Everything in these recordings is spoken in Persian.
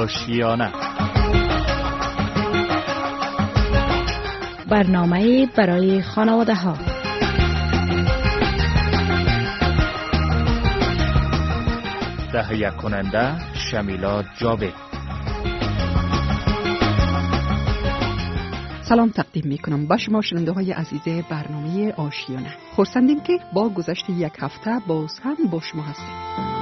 آشیانه. برنامه برای خانواده ها. تهیه کننده شمیلا جاوید. سلام تقدیم میکنم با شما شنونده های عزیز برنامه آشیانه. خرسندیم که با گذشت یک هفته باز هم با شما هستیم.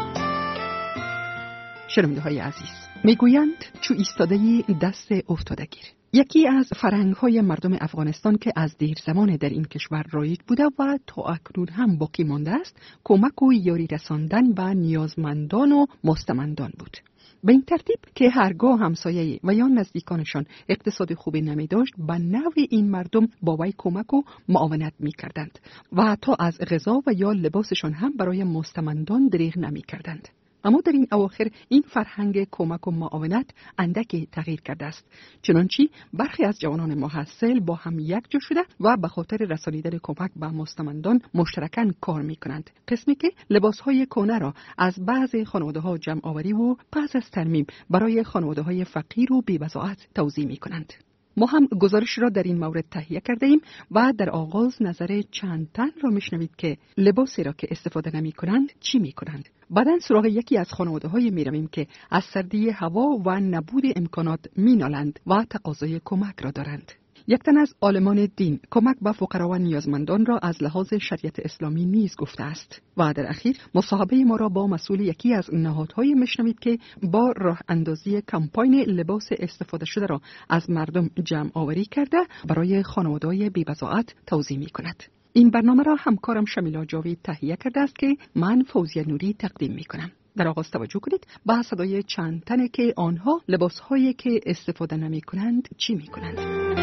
شنونده های عزیز، میگویند چو ایستاده دست افتادگیر. یکی از فرهنگ‌های مردم افغانستان که از دیر زمان در این کشور رایج بوده و تا اکنون هم باقی مانده است، کمک و یاری رساندن به نیازمندان و مستمندان بود. به این ترتیب که هرگاه همسایه و یا نزدیکانشان اقتصاد خوبی نمی داشت، به نوع این مردم با وی کمک و معاونت می کردند و تا از غذا و یا لباسشان هم برای مستمندان دریغ نمی کردند. اما در این اواخر این فرهنگ کمک و معاونت اندکی تغییر کرده است، چنانچه برخی از جوانان محصل با هم یک جا شده و به خاطر رسانیدن کمک به مستمندان مشترکاً کار می کنند. قسمی که لباسهای کهنه را از بعضی خانواده‌ها جمع آوری و پس از ترمیم برای خانواده‌های فقیر و بی‌وضاحت توزیع می کنند. ما هم گزارش را در این مورد تهیه کرده ایم و در آغاز نظر چند تن را میشنوید که لباسی را که استفاده نمی کنند چی می کنند. بعداً سراغ یکی از خانواده‌های می رویم که از سردی هوا و نبود امکانات می نالند و تقاضای کمک را دارند. یک تن از عالمان دین کمک به فقرا و نیازمندان را از لحاظ شریعت اسلامی نیز گفته است و در اخیر مصاحبه ما را با مسئول یکی از نهادهای میشنوید که با راه اندازی کمپاین لباس استفاده شده را از مردم جمع آوری کرده برای خانواده‌های بی‌وضاحت توزیع می کند. این برنامه را همکارم شمیلا جاوید تهیه کرده است که من فوزیه نوری تقدیم می کنم. در آغاز توجه کنید به صدای چند تنه که آنها لباسهایی که استفاده نمی کنند چی می کنند.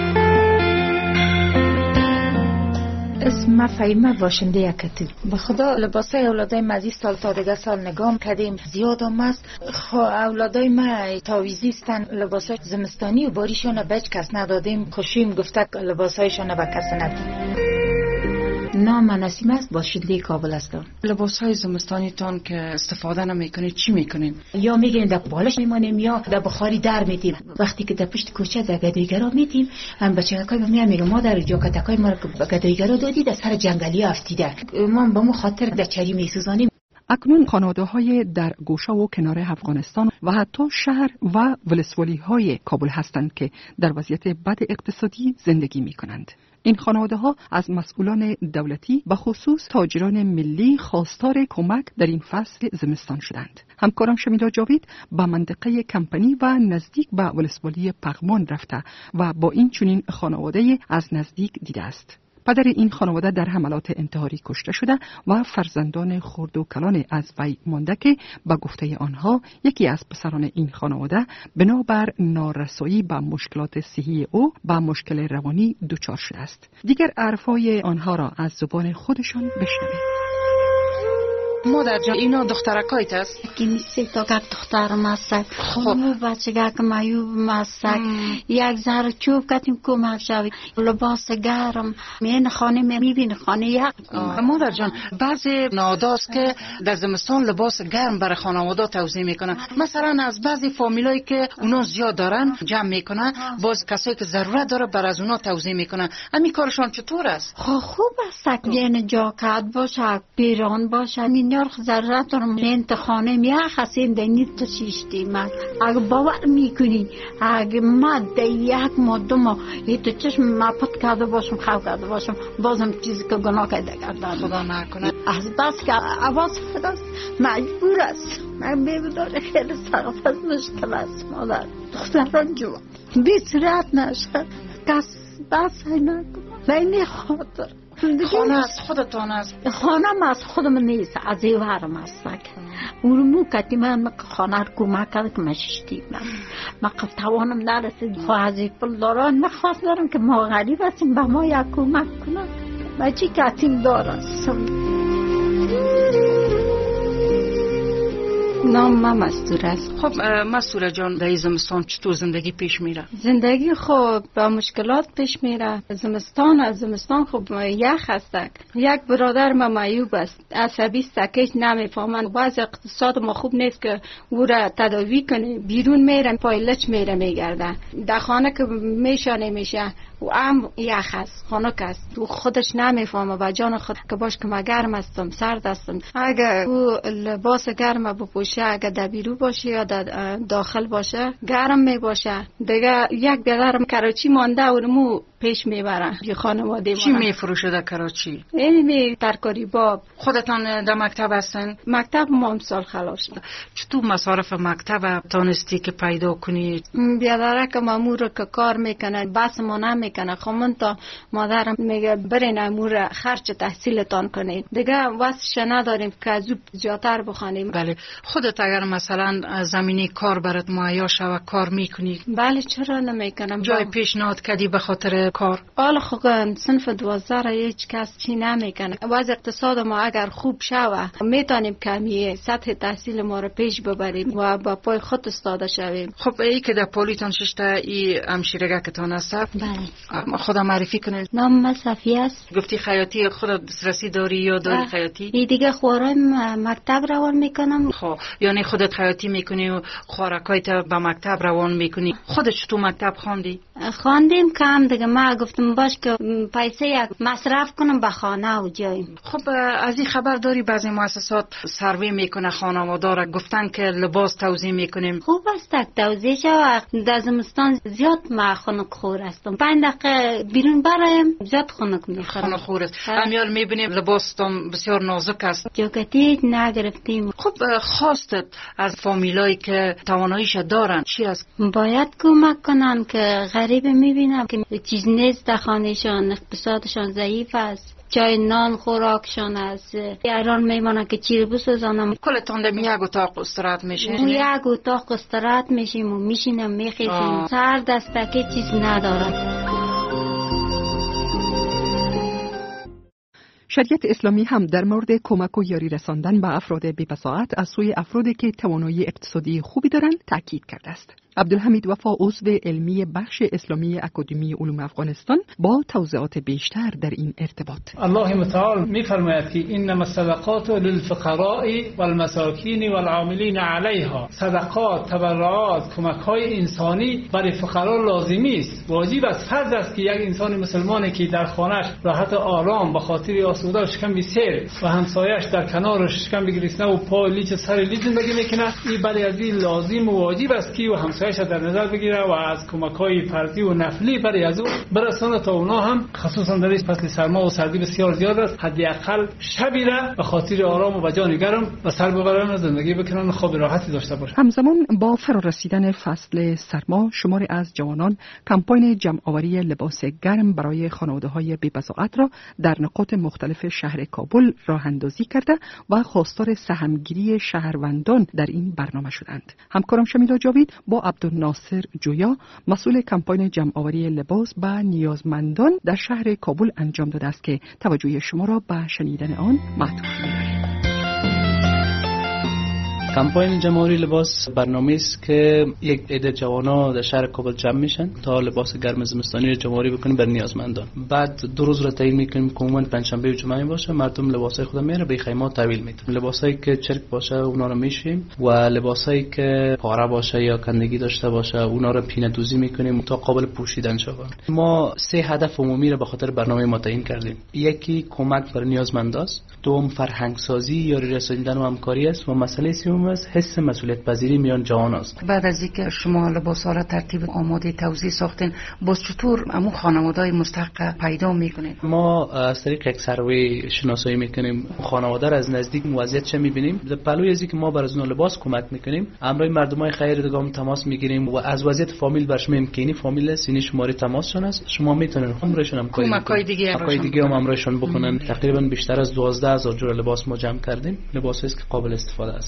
اسم فهیمه باشنده یکتی. به خدا لباسای اولادای ما از این سال تا دیگه سال نگام کردیم زیاد هم است. اولادای ما تاویزی استن، لباسای زمستانی و باریشون به هیچ کس ندادیم. خوشیم گفته لباسایشون به کس ندیم. نام نسیم است، باشنده کابل هستم. لباسای زمستانی تان که استفاده نمیکنید چی میکنین؟ یا میگیم در بالش میمانیم یا در بخاری در میتیم. وقتی که در پشت کوچه در گدایگرا میتیم، هم بچه‌کای میگم ما در جاکتکای ما به گدایگرا دادی در سر جنگلی افتیده. ما به مو خاطر در چری میسوزانیم. اکنون خانواده‌های در گوشه و کنار افغانستان و حتی شهر و ولسوالی‌های کابل هستند که در وضعیت بد اقتصادی زندگی می‌کنند. این خانواده‌ها از مسئولان دولتی به خصوص تاجران ملی خواستار کمک در این فصل زمستان شدند. همکارم شمیلا جاوید به منطقه کمپنی و نزدیک به ولسوالی پغمان رفته و با این چنین خانواده از نزدیک دیده است. پدر این خانواده در حملات انتحاری کشته شده و فرزندان خرد و کلان از وی مانده که به گفته آنها یکی از پسران این خانواده بنابر نارسایی به مشکلات صحی او به مشکل روانی دچار شده است. دیگر حرفای آنها را از زبان خودشان بشنوید. مادر جان اینا دخترکایت است؟ یکی سه تا دخترم است. خب بچگک مایوب است. یک ذره چوب کتیم کمک شوی. لباس گرم من خانه میبین خانه یک. مادر جان بعضی ناداست که در زمستان لباس گرم برای خانواده توزیع میکنن. مثلا از بعضی فامیلایی که اونا زیاد دارن جمع میکنن، باز کسایی که ضرورت داره بر از اونا توزیع میکنن. همین کارشان چطور است؟ خوب است. یعنی جاکت باشه، پیران باشه، یار ضرورت دارم من خانه می خسین دنی تو چیشتی من اگه باور میکنی اگه من یک دو ماه تو چشم مپت کرده باشم خواه کرده باشم بازم چیزی که گناه کرده گردن خدا نکنه. از بس که عوض خداست مجبور است. من بیبداره خیلی سخت از مشکل است. مادر دختران جوان بی صورت نشد کس بس نکنه بینی خاطر خانه از خودتان است؟ خانه از خودم نیست، از ایوارم است. اونمو کتی من خانه رو کمک کرد که مششتی من توانم نرسید. از پول داران نخواست دارم که ما غریب هستیم به ما یک کمک کنم. من چی کتیم دارستم. نام من مستور است. خب مستوره جان، در زمستان چطور زندگی پیش میره؟ زندگی خب با مشکلات پیش میره. زمستان خب یخ هستک. یک برادر ما معیوب است، عصبی است، که نمیفهمن. وضع اقتصاد ما خوب نیست که او را تداوی کنه. بیرون میره، پایلچ میره میگرده. در خانه که میشه نمیشه و یخ است، خنک است. او خودش نمیفهمه با جان خود که باش که ما گرم هستم، سرد هستم. اگه او لباس گرم بپوشه، اگه در بیرون باشه یا در داخل باشه گرم می باشه. دیگه یک بیادرم کراچی مانده و مو پیش میبرن یه خانواده. چی میفروشه در کراچی؟ اینی ترکاری باب. خودتان در مکتب هستن؟ مکتب ما امسال خلاص شد. چطور مصارف مکتب تانستی که پیدا کنی؟ بیادره که مامور که کار میکنه بس ما نمیکنه. خمون تا مادرم میگه برین امور خرج تحصیلتان کنید، دیگه واسش نداریم که از او زیادتر بخوانیم. بله. خودت اگر مثلا زمینی کار برات مهیا شود کار میکنی؟ بله، چرا نمیکنم. جای پیشنهاد کردی به خاطر کار؟ حالا خب صنف 12 را هیچ کس چی نمیکنه. وضع اقتصاد ما اگر خوب شوه میتونیم کمی سطح تحصیل ما را پیش ببریم و با پای خود استاده شویم. خب ای که در پولیتان ششته ای همشیرگه که تان است؟ بله. خودم معرفی کنید. نام من صفیه است. گفتی خیاطی، خودت دسترسی داری یا داری خیاطی؟ ای دیگه خوراک مکتب روان میکنم. خب یعنی خودت خیاطی میکنی و خوراکایت به مکتب روان میکنی. خودت تو مکتب خواندی؟ خواندیم کم دیگه. ما گفتم باش که پیسه یک مصرف کنم به خانه و جایم. خب از این خبر داری بعضی مؤسسات سروی میکنه خانواده را، گفتن که لباس توزیع میکنیم. خوب است توزیع شود. در زمستان زیاد ما خنک خور هستم. 5 دقیقه بیرون برایم زیاد خنک میخورم. خنک خور است. همیال میبینیم لباستان بسیار نازک است. جاکتی نگرفتیم. خب خواستت از فامیلایی که تواناییش دارن چی است؟ باید کمک کنن که غریب میبینم که چیز نیست در خانهشان، اقتصادشان ضعیف است. چای نان خوراکشان است. ایران میمانه که چی رو بسازانم. کلتان در یک اتاق استراحت میشین؟ یک اتاق استراحت میشیم و میشینم میخیزیم. سر دستکه چیز ندارد. شریعت اسلامی هم در مورد کمک و یاری رساندن به افراد بی‌بساطت از سوی افرادی که توانایی اقتصادی خوبی دارند تاکید کرده است. عبدالحمید وفا عضو علمی بخش اسلامی اکادمی علوم افغانستان با توضیحات بیشتر در این ارتباط. الله متعال می‌فرماید که انما الصدقات للفقراء والمساکین والعاملین علیها. صدقات، تبرعات، کمک‌های انسانی برای فقرا لازمی است. واجب است، فرض است که یک انسان مسلمانی که در خانه‌اش راحت آرام به خاطر آسوده شکم بسیر و همسایه‌اش در کنارش شکم بگریسنه و پای لیچ سر لیچ زندگی میکنه، این برای از این لازم و واجب است که همسایه‌اش در نظر بگیره و از کمک‌های فردی و نفلی برای از او برسانه تا اونا هم خصوصا در این فصل سرما و سردی بسیار زیاد است، حداقل شبی را به خاطر آرام و بجان گرم و سر ببرن و زندگی بکنن و خواب راحتی داشته باشن. همزمان با فرارسیدن فصل سرما، شماری از جوانان کمپاین جمع‌آوری لباس گرم برای خانواده‌های بی‌بساطت را در نقاط مختلف شهر کابل راه اندازی کرده و خواستار سهمگیری شهروندان در این برنامه شدند. همکارم شمیلا جاوید با عبدالناصر جویا مسئول کمپاین جمع‌آوری لباس به نیازمندان در شهر کابل انجام داده است که توجه شما را به شنیدن آن معطوف می‌داریم. کمپاین جمع‌آوری لباس برنامه است که یک عده جوانا در شهر کابل جمع میشن تا لباس گرم زمستانی رو جمع‌آوری بکنیم بر نیازمندان. بعد 2 روز را تعیین میکنیم که عموما پنجشنبه و جمعه باشه، مردم لباسای خود میاره به خیمات تحویل میدن. لباسایی که چرک باشه اونا رو میشیم و لباسایی که پاره باشه یا کندگی داشته باشه اونا رو پینه دوزی میکنیم تا قابل پوشیدن شوند. ما 3 هدف عمومی را به خاطر برنامه ما تعیین کردیم. یکی کمک بر نیازمندان است، دوم فرهنگ سازی یا رساندن و همکاری است و مسئله سوم است حس مسئولیت پذیری میان جوان است. بعد از اینکه شما لباسا را ترتیب آماده توزیع ساختین، باز چطور همون خانواده‌های مستحق پیدا میکنید؟ ما از طریق یک سروی شناسایی میکنیم خانواده را از نزدیک وضعیتش میبینیم. در پلوی از اینکه ما بر از اون لباس کمک میکنیم، همراه مردمای خیر دیگه هم تماس میگیریم و از وضعیت فامیل برش میگیم فامیل سینی شماره تماسشون است، شما میتونید همراهشون هم کمکای دیگه هم همراهشون بکنن. تقریبا بیشتر از 12000 جور لباس ما جمع کردیم. لباسی است که قابل استفاده است.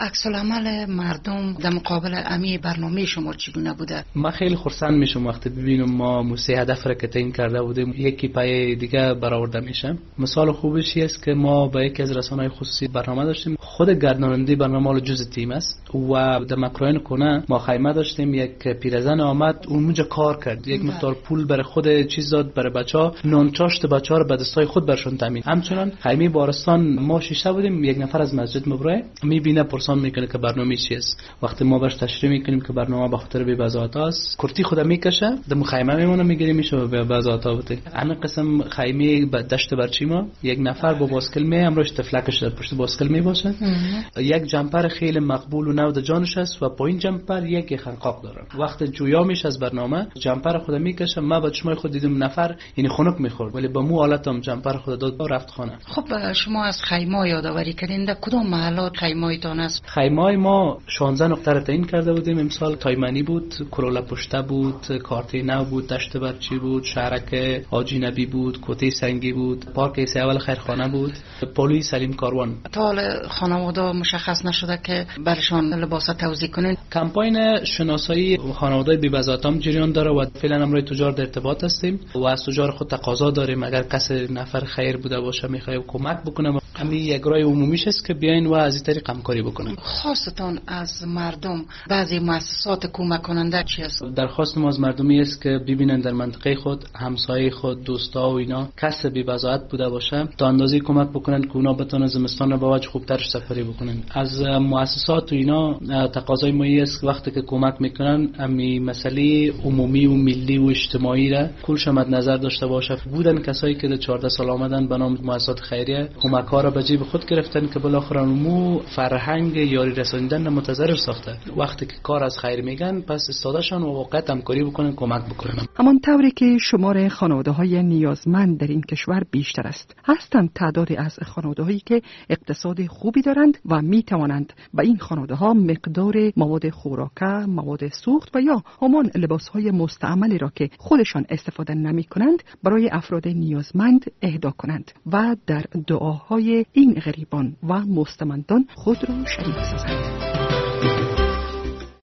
عکس العمل مردم در مقابل امی برنامه شما چگونه بوده؟ من خیلی خرسند میشم وقتی ببینم ما موسی هدف را که تعیین کرده بودیم یکی پای دیگه برآورده میشه. مثال خوبش است که ما با یکی از رسانه‌های خصوصی برنامه داشتیم، خود گرداننده برنامه جزء تیم است و در مکروین کنه ما خیمه داشتیم، یک پیرزن آمد اونجا کار کرد، یک مقدار پول برای خود چیز داد برای بچه‌ها، نان چاشت بچه‌ها رو به دستای خود برشون تامین. همچنین خیمه بارستان ما شیشه بودیم، یک نفر از مسجد مبرای میبینه پرسان میکنه که برنامه چی است. وقتی ما بهش تشریح میکنیم که برنامه به خاطر بی‌بضاعت است، کرتی خود میکشه در خیمه میمونه میگیری میشه به بی‌بضاعت بوده. همین قسم خیمه دشت برچیما یک نفر با باسکل می امروز تفلکش پشت باسکل می باشه، یک جمپر خیلی مقبول و نود جانش است و پایین جمپر یک خنقاق داره. وقتی جویا میشه از برنامه جمپر خود میکشه، ما با چشمای خود دیدم نفر یعنی خنک میخورد ولی با مو حالتم جمپر خود داد رفت خانه. خب شما از خیمه یادآوری کردین، در کدام محلات خیمه‌تان است؟ خیمه ما 16 نقطه را تعیین کرده بودیم امسال. تایمانی بود، کرولا پشته بود، کارتی نو بود، دشت برچی بود، شهرک حاجی نبی بود، کوته سنگی بود، پارک عیسی اول خیرخانه بود، پلی سلیم کاروان. تا حال خانواده مشخص نشده که برشان لباس توزیع کنین؟ کمپاین شناسایی خانواده بی‌بضاعت هم جریان داره و فعلا امروز تجار در ارتباط هستیم و از تجار خود تقاضا داریم اگر کسی نفر خیر بوده باشه میخواد کمک بکنه. همین یک راه عمومیش است که بیاین و از این طریق همکاری بکنن. خواستان از مردم بعضی مؤسسات کمک کننده چی است؟ درخواست ما از مردمی است که ببینن در منطقه خود، همسایه خود، دوستا و اینا کس بی‌بضاعت بوده باشه تا اندازه کمک بکنن که اونا بتونن زمستان رو با وجه خوبتر سپری بکنن. از مؤسسات و اینا تقاضای ما است وقتی که کمک میکنن امی مسئله عمومی و ملی و اجتماعی را کلش مد نظر داشته باشه. بودن کسایی که در 14 سال آمدن به نام مؤسسات خیریه کمک ها را به جیب خود گرفتن که بالاخره مو فرهنگ یاری رساندن متضرر ساخته. وقتی که کار از خیر میگن پس استادشان و واقعا همکاری بکنن، کمک بکنن. همان طوری که شمار خانواده‌های نیازمند در این کشور بیشتر است، هستند تعدادی از خانواده‌هایی که اقتصاد خوبی دارند و می توانند به این خانواده‌ها مقدار مواد خوراکه، مواد سوخت و یا همان لباس‌های مستعملی را که خودشان استفاده نمی‌کنند برای افراد نیازمند اهدا کنند و در دعاهای این غریبان و مستمندان خود را شریک سازند.